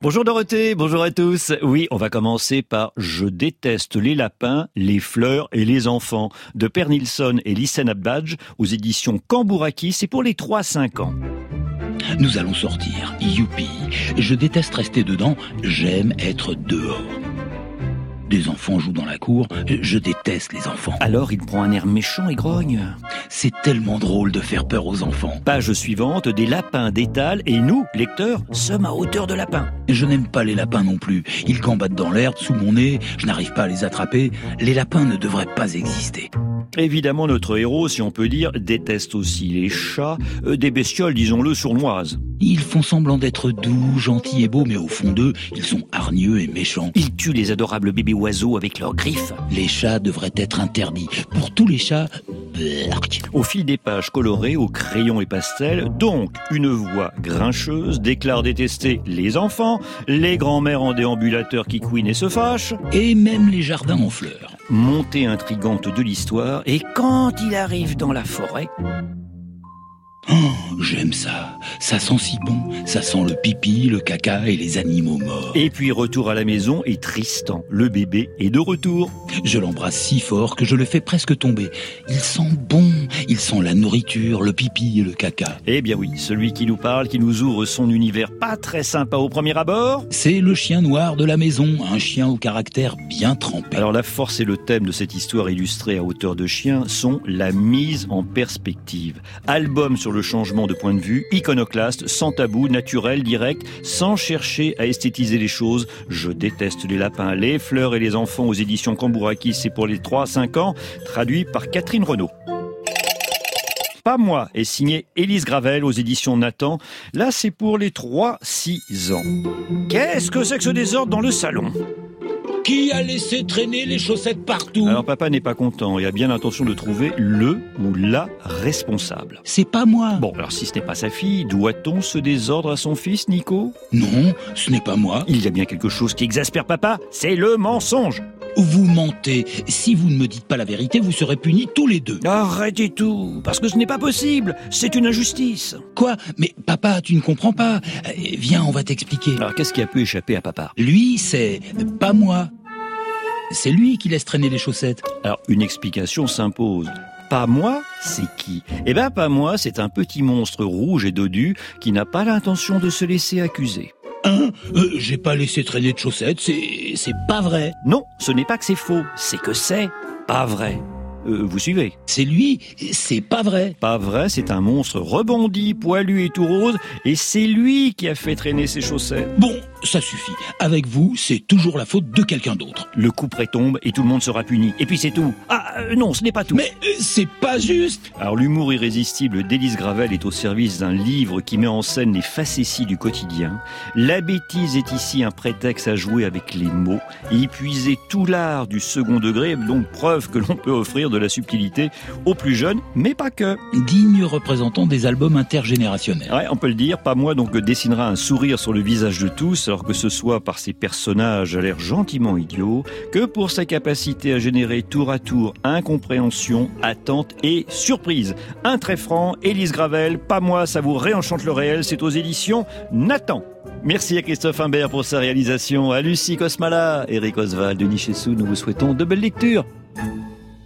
Bonjour Dorothée, bonjour à tous. Oui, on va commencer par « Je déteste les lapins, les fleurs et les enfants » de Per Nilsson et Lissen Abdaj aux éditions Cambourakis. C'est pour les 3-5 ans. Nous allons sortir, youpi. Je déteste rester dedans, j'aime être dehors. Des enfants jouent dans la cour, je déteste les enfants. Alors il prend un air méchant et grogne. C'est tellement drôle de faire peur aux enfants. Page suivante, des lapins d'étal et nous, lecteurs, sommes à hauteur de lapin. Je n'aime pas les lapins non plus. Ils gambattent dans l'herbe, sous mon nez, je n'arrive pas à les attraper. Les lapins ne devraient pas exister. Évidemment, notre héros, si on peut dire, déteste aussi les chats, des bestioles, disons-le, sournoises. Ils font semblant d'être doux, gentils et beaux, mais au fond d'eux, ils sont hargneux et méchants. Ils tuent les adorables bébés oiseaux avec leurs griffes. Les chats devraient être interdits. Pour tous les chats, berk. Au fil des pages colorées, au crayon et pastel, donc une voix grincheuse déclare détester les enfants, les grands-mères en déambulateur qui couinent et se fâchent, Et même les jardins en fleurs. montée intrigante de l'histoire, et quand il arrive dans la forêt... Oh, j'aime ça. Ça sent si bon. Ça sent le pipi, le caca et les animaux morts. Et puis retour à la maison et Tristan, le bébé, est de retour. Je l'embrasse si fort que je le fais presque tomber. Il sent bon. Il sent la nourriture, le pipi et le caca. Eh bien oui, celui qui nous parle, qui nous ouvre son univers pas très sympa au premier abord. C'est le chien noir de la maison, un chien au caractère bien trempé. Alors la force et le thème de cette histoire illustrée à hauteur de chien sont la mise en perspective. Album sur le changement de point de vue, iconoclaste, sans tabou, naturel, direct, sans chercher à esthétiser les choses. Je déteste les lapins, les fleurs et les enfants aux éditions Cambourakis, c'est pour les 3-5 ans, traduit par Catherine Renaud. Pas moi est signé Élise Gravel aux éditions Nathan. Là, c'est pour les 3-6 ans. Qu'est-ce que c'est que ce désordre dans le salon ? Qui a laissé traîner les chaussettes partout? Alors papa n'est pas content et a bien l'intention de trouver le ou la responsable. C'est pas moi. Bon, alors si ce n'est pas sa fille, doit-on ce désordre à son fils, Nico ? Non, ce n'est pas moi. Il y a bien quelque chose qui exaspère papa, c'est le mensonge. Vous mentez. Si vous ne me dites pas la vérité, vous serez punis tous les deux. Arrêtez tout, parce que ce n'est pas possible, c'est une injustice. Quoi? Mais papa, tu ne comprends pas. Viens, on va t'expliquer. Alors qu'est-ce qui a pu échapper à papa ? Lui, c'est pas moi. C'est lui qui laisse traîner les chaussettes. Alors une explication s'impose. Pas moi, c'est qui ? Eh ben pas moi, c'est un petit monstre rouge et dodu qui n'a pas l'intention de se laisser accuser. J'ai pas laissé traîner de chaussettes, c'est pas vrai. Non, ce n'est pas que c'est faux, c'est que c'est pas vrai. Vous suivez ? C'est lui, c'est pas vrai. Pas vrai, c'est un monstre rebondi, poilu et tout rose, et c'est lui qui a fait traîner ses chaussettes. Bon, ça suffit. Avec vous, c'est toujours la faute de quelqu'un d'autre. Le coup près tombe et tout le monde sera puni. Et puis c'est tout. Non, ce n'est pas tout. Mais c'est pas juste. Alors l'humour irrésistible d'Élise Gravel est au service d'un livre qui met en scène les facéties du quotidien. La bêtise est ici un prétexte à jouer avec les mots et y puiser tout l'art du second degré, donc preuve que l'on peut offrir de la subtilité aux plus jeunes, mais pas que. Digne représentant des albums intergénérationnels. Ouais, on peut le dire, pas moi donc dessinera un sourire sur le visage de tous, alors que ce soit par ses personnages à l'air gentiment idiots, que pour sa capacité à générer tour à tour incompréhension, attente et surprise. Un trait franc, Élise Gravel, pas moi, ça vous réenchante le réel, c'est aux éditions Nathan. Merci à Christophe Imbert pour sa réalisation, à Lucie Cosmala, Eric Oswald, Denis Chessou, nous vous souhaitons de belles lectures.